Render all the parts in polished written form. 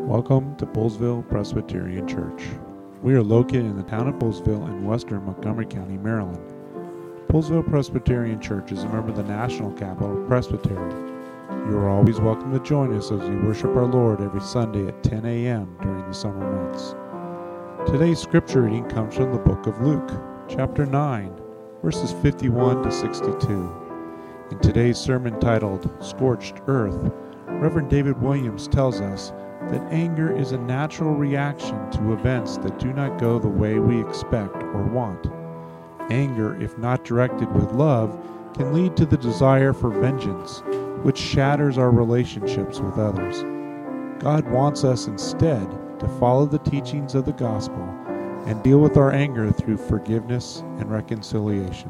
Welcome to Bullsville Presbyterian Church. We are located in the town of Bullsville in western Montgomery County, Maryland. Bullsville Presbyterian Church is a member of the National Capital Presbytery. You are always welcome to join us as we worship our Lord every Sunday at 10 a.m. during the summer months. Today's scripture reading comes from the book of Luke, chapter 9, verses 51 to 62. In today's sermon titled, Scorched Earth, Reverend David Williams tells us that anger is a natural reaction to events that do not go the way we expect or want. Anger, if not directed with love, can lead to the desire for vengeance, which shatters our relationships with others. God wants us instead to follow the teachings of the gospel and deal with our anger through forgiveness and reconciliation.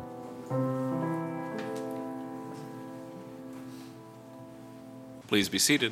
Please be seated.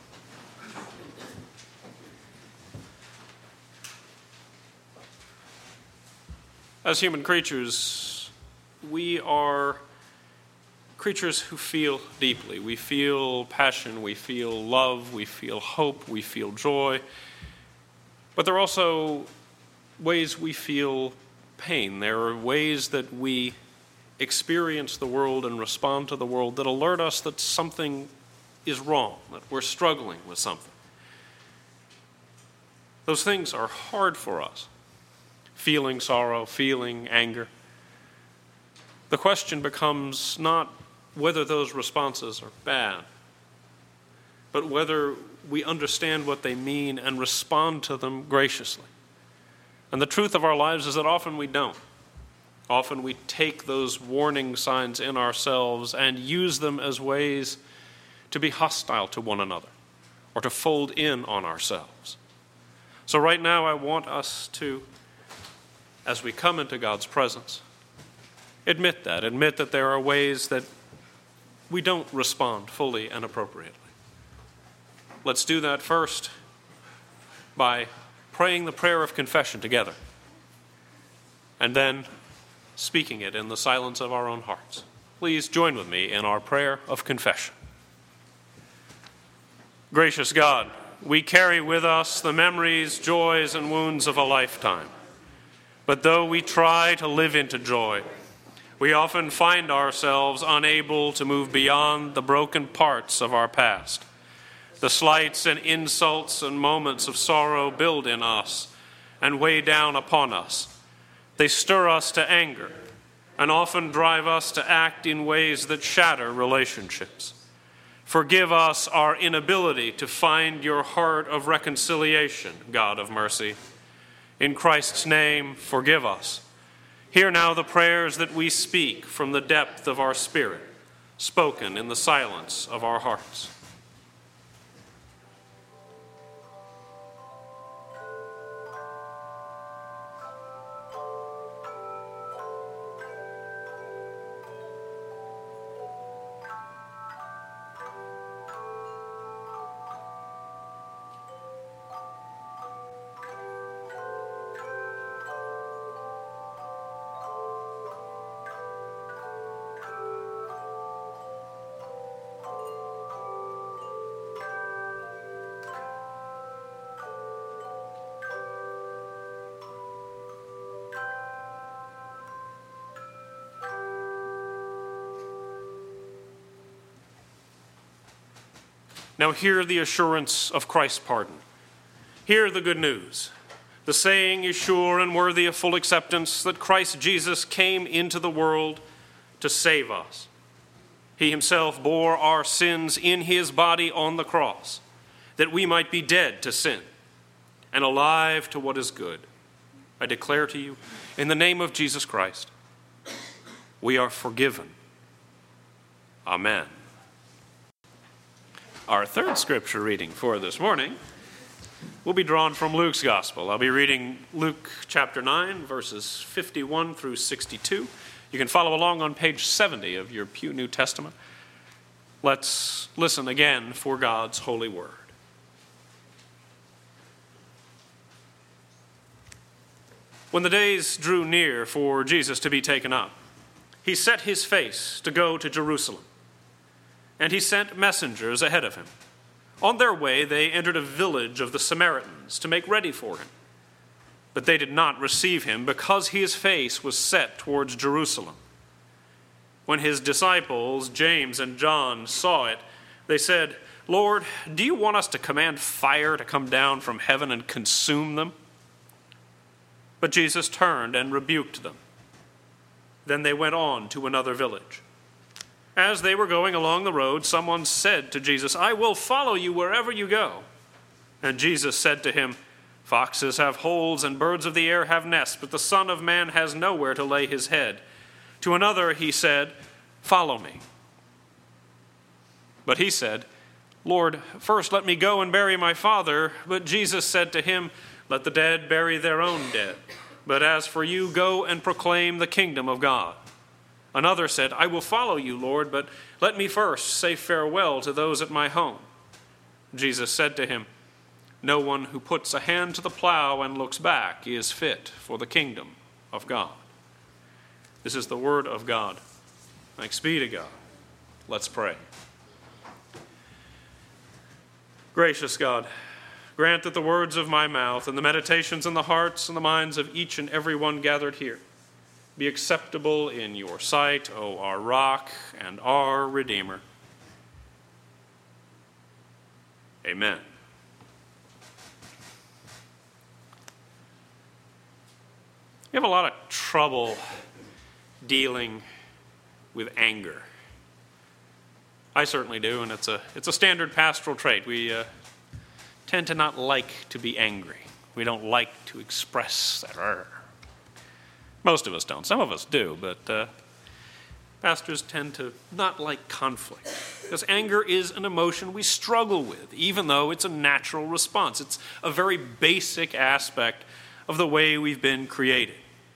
As human creatures, we are creatures who feel deeply. We feel passion, we feel love, we feel hope, we feel joy. But there are also ways we feel pain. There are ways that we experience the world and respond to the world that alert us that something is wrong, that we're struggling with something. Those things are hard for us. Feeling sorrow, feeling anger. The question becomes not whether those responses are bad, but whether we understand what they mean and respond to them graciously. And the truth of our lives is that often we don't. Often we take those warning signs in ourselves and use them as ways to be hostile to one another or to fold in on ourselves. So right now I want us to, as we come into God's presence, admit that there are ways that we don't respond fully and appropriately. Let's do that first by praying the prayer of confession together and then speaking it in the silence of our own hearts. Please join with me in our prayer of confession. Gracious God, we carry with us the memories, joys, and wounds of a lifetime. But though we try to live into joy, we often find ourselves unable to move beyond the broken parts of our past. The slights and insults and moments of sorrow build in us and weigh down upon us. They stir us to anger and often drive us to act in ways that shatter relationships. Forgive us our inability to find your heart of reconciliation, God of mercy. In Christ's name, forgive us. Hear now the prayers that we speak from the depth of our spirit, spoken in the silence of our hearts. Now hear the assurance of Christ's pardon. Hear the good news. The saying is sure and worthy of full acceptance that Christ Jesus came into the world to save us. He himself bore our sins in his body on the cross, that we might be dead to sin and alive to what is good. I declare to you, in the name of Jesus Christ, we are forgiven. Amen. Our third scripture reading for this morning will be drawn from Luke's Gospel. I'll be reading Luke chapter 9, verses 51 through 62. You can follow along on page 70 of your Pew New Testament. Let's listen again for God's holy word. When the days drew near for Jesus to be taken up, he set his face to go to Jerusalem, and he sent messengers ahead of him On their way, they entered a village of the Samaritans to make ready for him. But they did not receive him because his face was set towards Jerusalem. When his disciples, James and John, saw it, they said, "Lord, do you want us to command fire to come down from heaven and consume them?" But Jesus turned and rebuked them. Then they went on to another village. As they were going along the road, someone said to Jesus, "I will follow you wherever you go." And Jesus said to him, "Foxes have holes and birds of the air have nests, but the Son of Man has nowhere to lay his head." To another he said, "Follow me." But he said, "Lord, first let me go and bury my father." But Jesus said to him, "Let the dead bury their own dead. But as for you, go and proclaim the kingdom of God." Another said, "I will follow you, Lord, but let me first say farewell to those at my home." Jesus said to him, "No one who puts a hand to the plow and looks back is fit for the kingdom of God." This is the word of God. Thanks be to God. Let's pray. Gracious God, grant that the words of my mouth and the meditations in the hearts and the minds of each and every one gathered here be acceptable in your sight, O our rock and our Redeemer. Amen. You have a lot of trouble dealing with anger. I certainly do, and it's a standard pastoral trait. We tend to not like to be angry. We don't like to express that. Most of us don't. Some of us do, but pastors tend to not like conflict, because anger is an emotion we struggle with, even though it's a natural response. It's a very basic aspect of the way we've been created.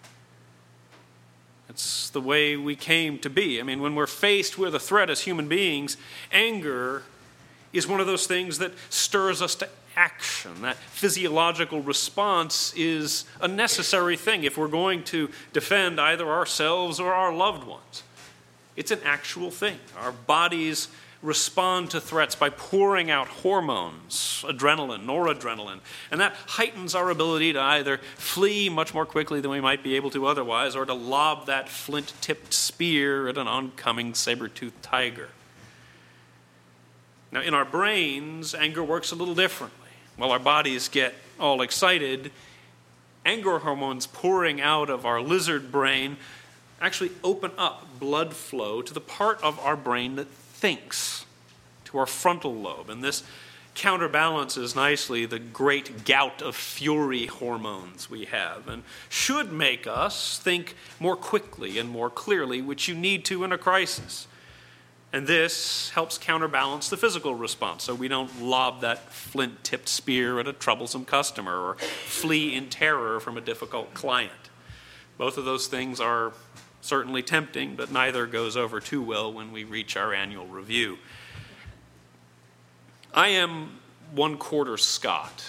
It's the way we came to be. I mean, when we're faced with a threat as human beings, anger is one of those things that stirs us to action. That physiological response is a necessary thing if we're going to defend either ourselves or our loved ones. It's an actual thing. Our bodies respond to threats by pouring out hormones, adrenaline, noradrenaline, and that heightens our ability to either flee much more quickly than we might be able to otherwise, or to lob that flint-tipped spear at an oncoming saber-toothed tiger. Now, in our brains, anger works a little differently. While our bodies get all excited, anger hormones pouring out of our lizard brain actually open up blood flow to the part of our brain that thinks, to our frontal lobe. And this counterbalances nicely the great gout of fury hormones we have, and should make us think more quickly and more clearly, which you need to in a crisis. And this helps counterbalance the physical response, so we don't lob that flint-tipped spear at a troublesome customer or flee in terror from a difficult client. Both of those things are certainly tempting, but neither goes over too well when we reach our annual review. I am 1/4 Scot,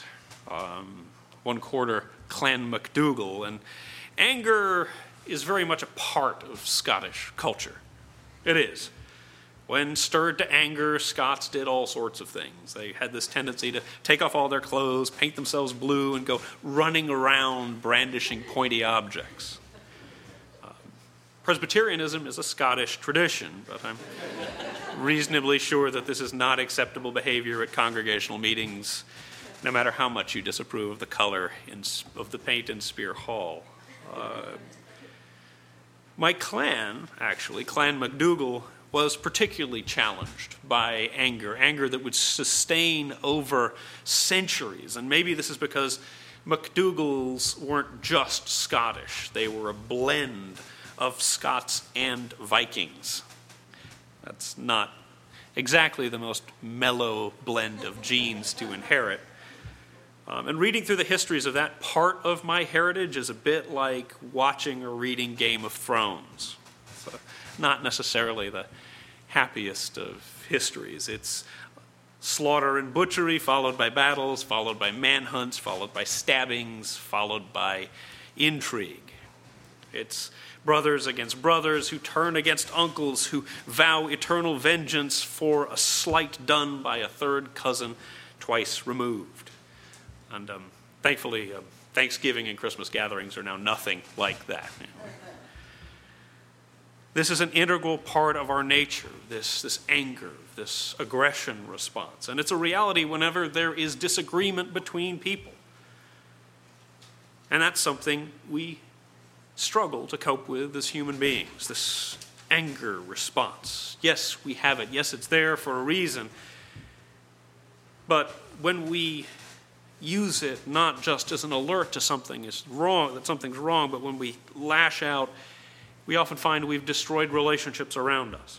1/4 Clan MacDougall, and anger is very much a part of Scottish culture. It is. When stirred to anger, Scots did all sorts of things. They had this tendency to take off all their clothes, paint themselves blue, and go running around brandishing pointy objects. Presbyterianism is a Scottish tradition, but I'm reasonably sure that this is not acceptable behavior at congregational meetings, no matter how much you disapprove of the color of the paint in Spear Hall. My clan, actually, Clan MacDougall, was particularly challenged by anger that would sustain over centuries. And maybe this is because MacDougalls weren't just Scottish. They were a blend of Scots and Vikings. That's not exactly the most mellow blend of genes to inherit. And reading through the histories of that part of my heritage is a bit like watching or reading Game of Thrones. So not necessarily the happiest of histories. It's slaughter and butchery, followed by battles, followed by manhunts, followed by stabbings, followed by intrigue. It's brothers against brothers, who turn against uncles, who vow eternal vengeance for a slight done by a third cousin twice removed. And thankfully, Thanksgiving and Christmas gatherings are now nothing like that. This is an integral part of our nature, this anger, this aggression response. And it's a reality whenever there is disagreement between people. And that's something we struggle to cope with as human beings, this anger response. Yes, we have it. Yes, it's there for a reason. But when we use it not just as an alert to something is wrong, that something's wrong, but when we lash out, we often find we've destroyed relationships around us.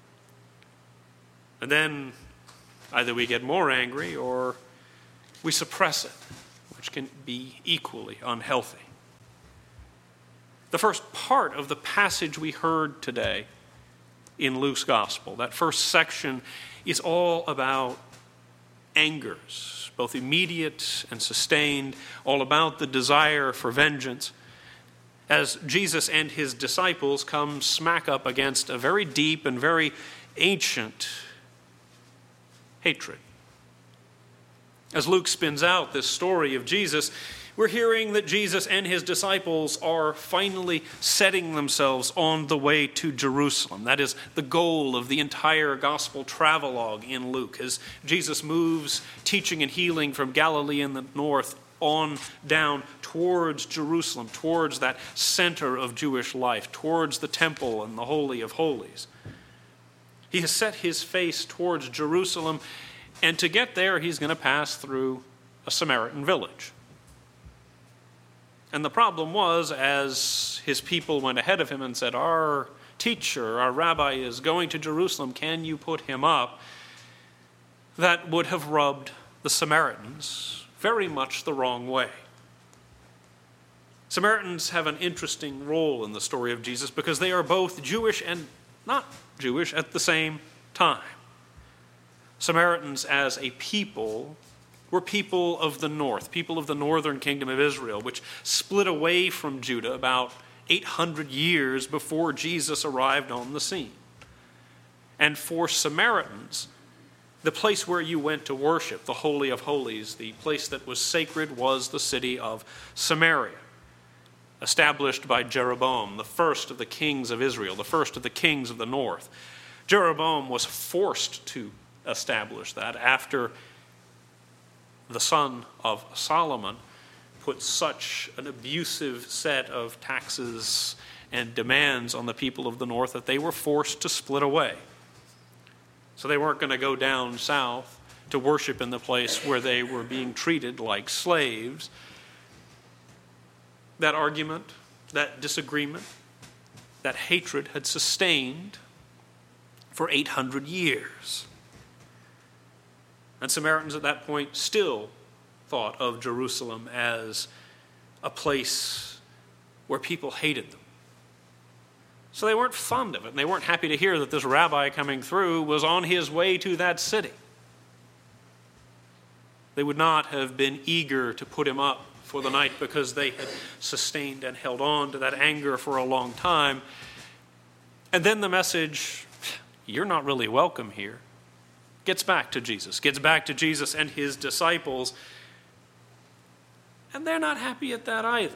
And then either we get more angry or we suppress it, which can be equally unhealthy. The first part of the passage we heard today in Luke's gospel, that first section, is all about angers, both immediate and sustained, all about the desire for vengeance, as Jesus and his disciples come smack up against a very deep and very ancient hatred. As Luke spins out this story of Jesus, we're hearing that Jesus and his disciples are finally setting themselves on the way to Jerusalem. That is the goal of the entire gospel travelogue in Luke, as Jesus moves teaching and healing from Galilee in the north on down towards Jerusalem, towards that center of Jewish life, towards the temple and the Holy of Holies. He has set his face towards Jerusalem, and to get there, he's going to pass through a Samaritan village. And the problem was, as his people went ahead of him and said, "Our teacher, our rabbi is going to Jerusalem, can you put him up?" that would have rubbed the Samaritans very much the wrong way. Samaritans have an interesting role in the story of Jesus because they are both Jewish and not Jewish at the same time. Samaritans as a people were people of the north, people of the northern kingdom of Israel, which split away from Judah about 800 years before Jesus arrived on the scene. And for Samaritans, the place where you went to worship, the Holy of Holies, the place that was sacred, was the city of Samaria, established by Jeroboam, the first of the kings of Israel, the first of the kings of the north. Jeroboam was forced to establish that after the son of Solomon put such an abusive set of taxes and demands on the people of the north that they were forced to split away. So they weren't going to go down south to worship in the place where they were being treated like slaves. That argument, that disagreement, that hatred had sustained for 800 years. And Samaritans at that point still thought of Jerusalem as a place where people hated them. So they weren't fond of it, and they weren't happy to hear that this rabbi coming through was on his way to that city. They would not have been eager to put him up for the night because they had sustained and held on to that anger for a long time. And then the message, "You're not really welcome here," gets back to Jesus and his disciples. And they're not happy at that either.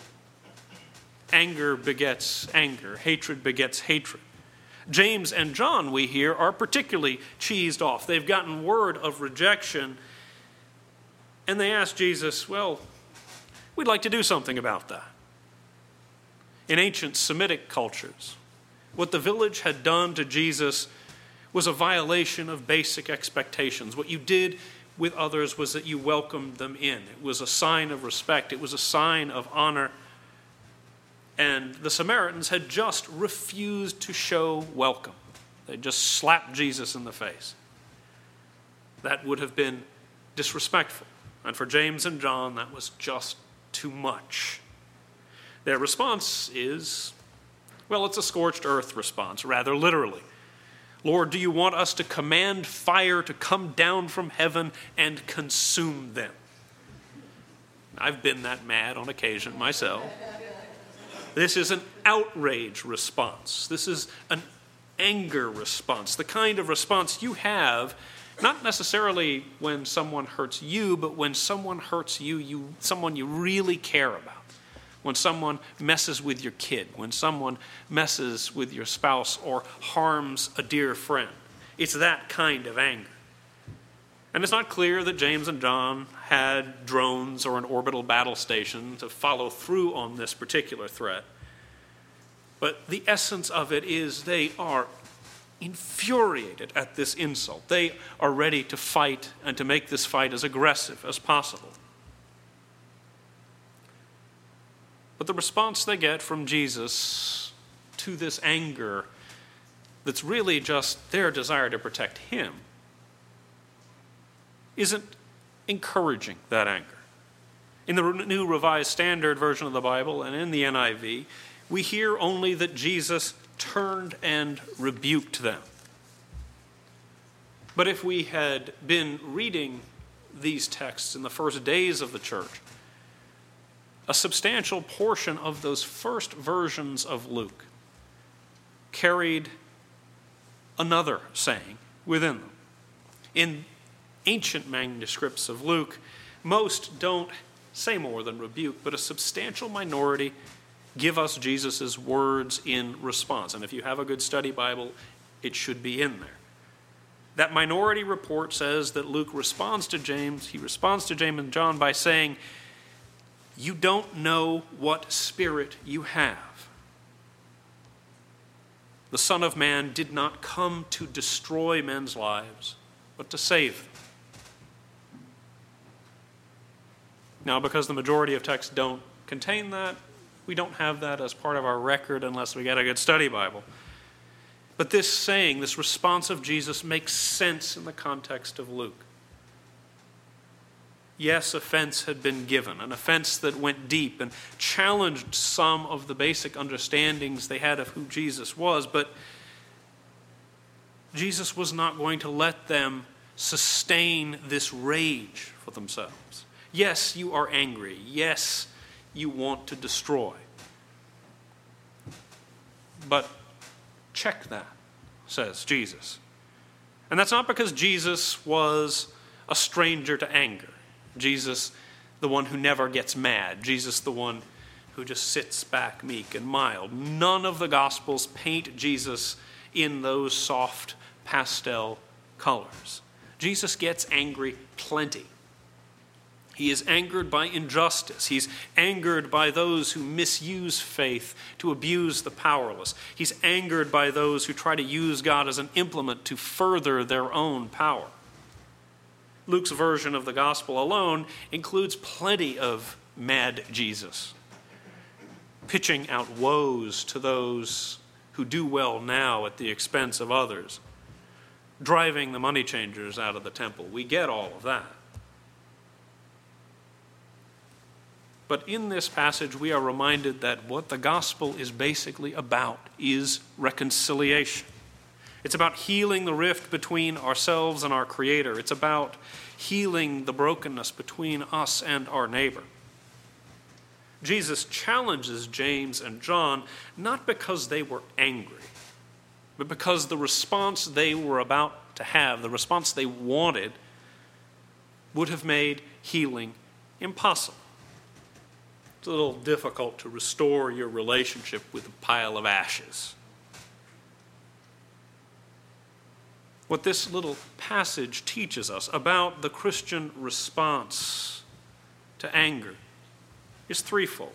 Anger begets anger. Hatred begets hatred. James and John, we hear, are particularly cheesed off. They've gotten word of rejection, and they ask Jesus, "Well, we'd like to do something about that." In ancient Semitic cultures, what the village had done to Jesus was a violation of basic expectations. What you did with others was that you welcomed them in. It was a sign of respect. It was a sign of honor. And the Samaritans had just refused to show welcome. They just slapped Jesus in the face. That would have been disrespectful. And for James and John, that was just too much. Their response is, well, it's a scorched earth response, rather literally. "Lord, do you want us to command fire to come down from heaven and consume them?" I've been that mad on occasion myself. This is an outrage response. This is an anger response, the kind of response you have, not necessarily when someone hurts you, but when someone hurts you, someone you really care about. When someone messes with your kid, when someone messes with your spouse or harms a dear friend. It's that kind of anger. And it's not clear that James and John had drones or an orbital battle station to follow through on this particular threat. But the essence of it is they are infuriated at this insult. They are ready to fight and to make this fight as aggressive as possible. But the response they get from Jesus to this anger that's really just their desire to protect him isn't encouraging that anger. In the New Revised Standard Version of the Bible and in the NIV, we hear only that Jesus turned and rebuked them. But if we had been reading these texts in the first days of the church, a substantial portion of those first versions of Luke carried another saying within them. In ancient manuscripts of Luke, most don't say more than rebuke, but a substantial minority give us Jesus' words in response. And if you have a good study Bible, it should be in there. That minority report says that Luke responds to James. He responds to James and John by saying, "You don't know what spirit you have. The Son of Man did not come to destroy men's lives, but to save them." Now, because the majority of texts don't contain that, we don't have that as part of our record unless we get a good study Bible. But this saying, this response of Jesus, makes sense in the context of Luke. Yes, offense had been given, an offense that went deep and challenged some of the basic understandings they had of who Jesus was, but Jesus was not going to let them sustain this rage for themselves. Yes, you are angry. Yes, you want to destroy. But check that, says Jesus. And that's not because Jesus was a stranger to anger. Jesus, the one who never gets mad. Jesus, the one who just sits back meek and mild. None of the Gospels paint Jesus in those soft pastel colors. Jesus gets angry plenty. He is angered by injustice. He's angered by those who misuse faith to abuse the powerless. He's angered by those who try to use God as an implement to further their own power. Luke's version of the gospel alone includes plenty of mad Jesus, pitching out woes to those who do well now at the expense of others, driving the money changers out of the temple. We get all of that. But in this passage, we are reminded that what the gospel is basically about is reconciliation. It's about healing the rift between ourselves and our Creator. It's about healing the brokenness between us and our neighbor. Jesus challenges James and John not because they were angry, but because the response they were about to have, the response they wanted, would have made healing impossible. It's a little difficult to restore your relationship with a pile of ashes. What this little passage teaches us about the Christian response to anger is threefold.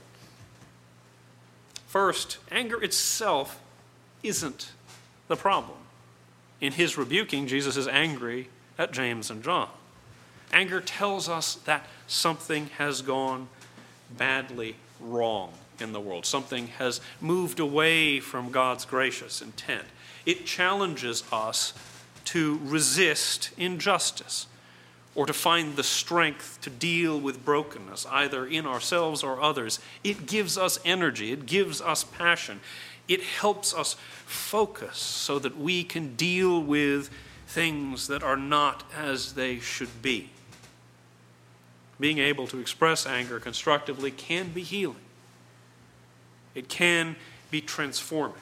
First, anger itself isn't the problem. In his rebuking, Jesus is angry at James and John. Anger tells us that something has gone badly wrong in the world. Something has moved away from God's gracious intent. It challenges us to resist injustice or to find the strength to deal with brokenness, either in ourselves or others. It gives us energy. It gives us passion. It helps us focus so that we can deal with things that are not as they should be. Being able to express anger constructively can be healing. It can be transforming.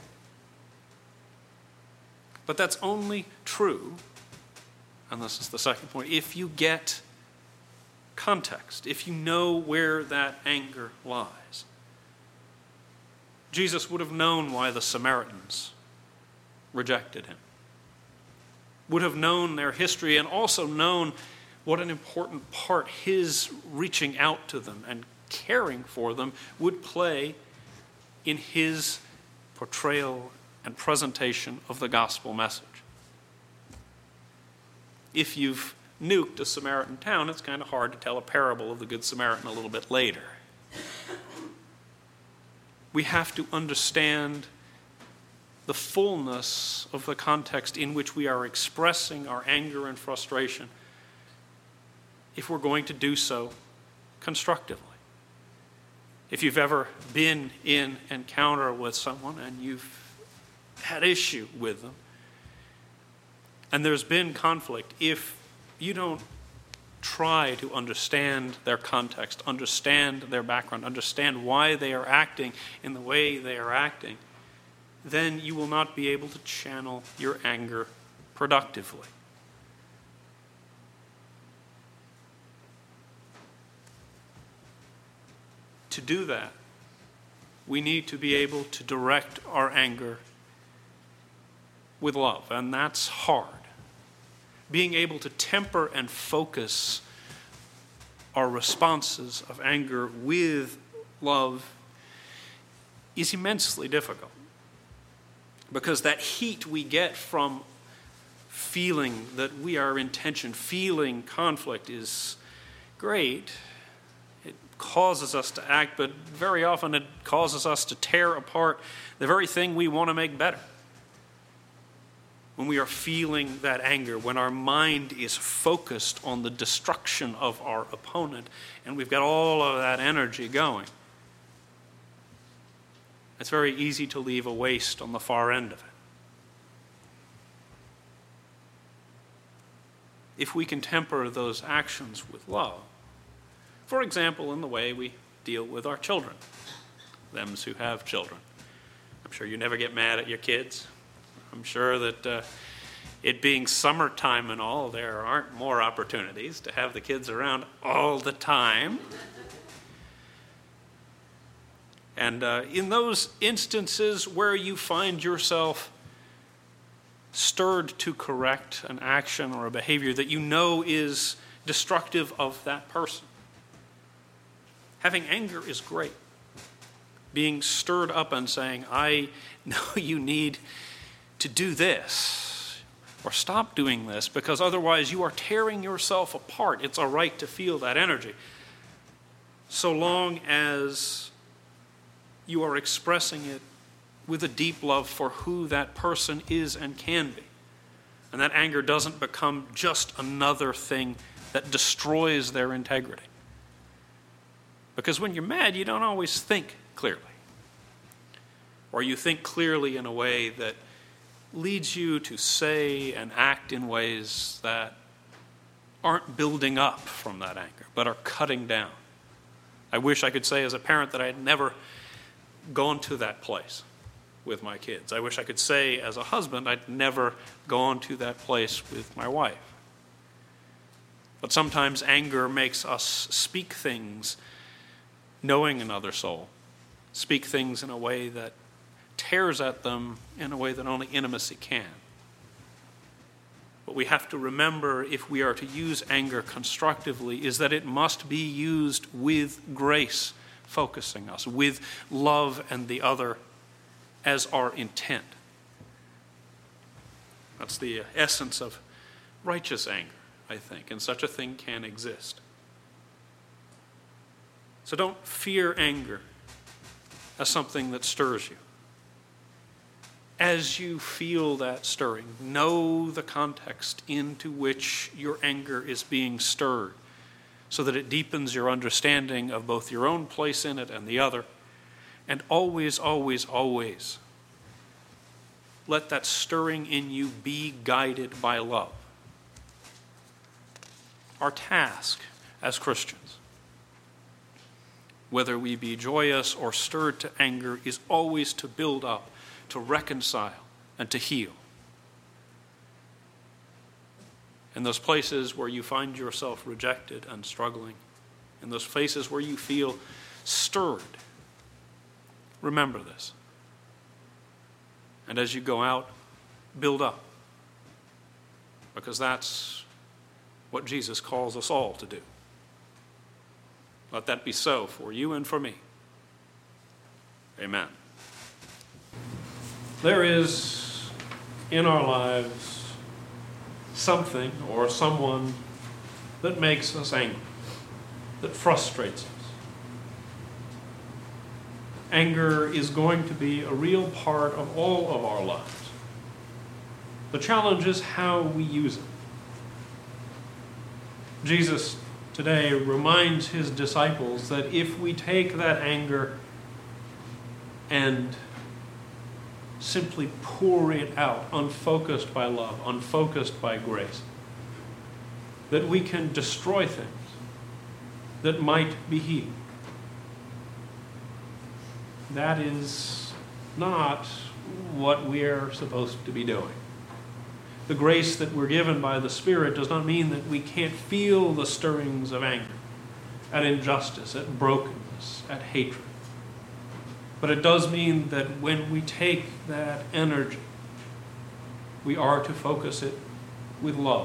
But that's only true, and this is the second point, if you get context, if you know where that anger lies. Jesus would have known why the Samaritans rejected him, would have known their history, and also known what an important part his reaching out to them and caring for them would play in his portrayal and presentation of the gospel message. If you've nuked a Samaritan town, it's kind of hard to tell a parable of the Good Samaritan a little bit later. We have to understand the fullness of the context in which we are expressing our anger and frustration if we're going to do so constructively. If you've ever been in encounter with someone and you've had issue with them, and there's been conflict, if you don't try to understand their context, understand their background, understand why they are acting in the way they are acting, then you will not be able to channel your anger productively. To do that, we need to be able to direct our anger with love, and that's hard. Being able to temper and focus our responses of anger with love is immensely difficult, because that heat we get from feeling that we are in tension, feeling conflict, is great. It causes us to act, but very often it causes us to tear apart the very thing we want to make better. When we are feeling that anger, when our mind is focused on the destruction of our opponent, and we've got all of that energy going, it's very easy to leave a waste on the far end of it. If we can temper those actions with love, for example, in the way we deal with our children, them who have children. I'm sure you never get mad at your kids. I'm sure that it being summertime and all, there aren't more opportunities to have the kids around all the time. And in those instances where you find yourself stirred to correct an action or a behavior that you know is destructive of that person, having anger is great. Being stirred up and saying, I know you need to do this, or stop doing this, because otherwise you are tearing yourself apart. It's all right to feel that energy, so long as you are expressing it with a deep love for who that person is and can be. And that anger doesn't become just another thing that destroys their integrity. Because when you're mad, you don't always think clearly. Or you think clearly in a way that leads you to say and act in ways that aren't building up from that anger, but are cutting down. I wish I could say as a parent that I had never gone to that place with my kids. I wish I could say as a husband I'd never gone to that place with my wife. But sometimes anger makes us speak things knowing another soul, speak things in a way that tears at them in a way that only intimacy can. What we have to remember if we are to use anger constructively is that it must be used with grace focusing us, with love and the other as our intent. That's the essence of righteous anger, I think, and such a thing can exist. So don't fear anger as something that stirs you. As you feel that stirring, know the context into which your anger is being stirred, so that it deepens your understanding of both your own place in it and the other. And always, always, always, let that stirring in you be guided by love. Our task as Christians whether we be joyous or stirred to anger, is always to build up, to reconcile, and to heal. In those places where you find yourself rejected and struggling, in those places where you feel stirred, remember this. And as you go out, build up. Because that's what Jesus calls us all to do. Let that be so for you and for me. Amen. There is in our lives something or someone that makes us angry, that frustrates us. Anger is going to be a real part of all of our lives. The challenge is how we use it. Jesus today reminds his disciples that if we take that anger and simply pour it out, unfocused by love, unfocused by grace, that we can destroy things that might be healed. That is not what we're supposed to be doing. The grace that we're given by the Spirit does not mean that we can't feel the stirrings of anger, at injustice, at brokenness, at hatred. But it does mean that when we take that energy, we are to focus it with love.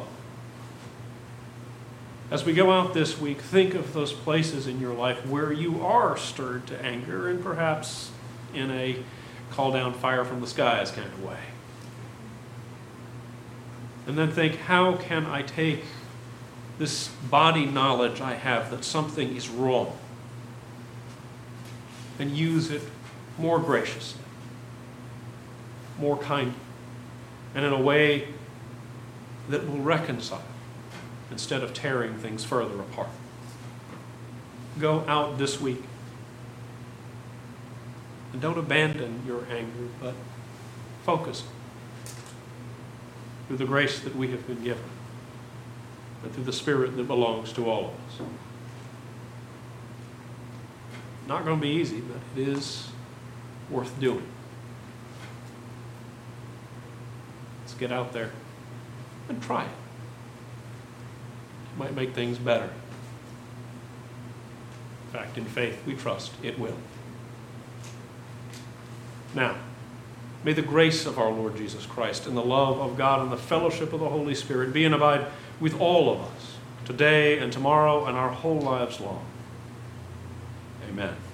As we go out this week, think of those places in your life where you are stirred to anger, and perhaps in a call down fire from the skies kind of way. And then think, how can I take this body knowledge I have that something is wrong and use it more graciously, more kindly, and in a way that will reconcile instead of tearing things further apart. Go out this week and don't abandon your anger, but focus through the grace that we have been given and through the Spirit that belongs to all of us. Not going to be easy, but it is worth doing. Let's get out there and try it. It might make things better. In fact, in faith, we trust it will. Now, may the grace of our Lord Jesus Christ and the love of God and the fellowship of the Holy Spirit be and abide with all of us today and tomorrow and our whole lives long. Amen.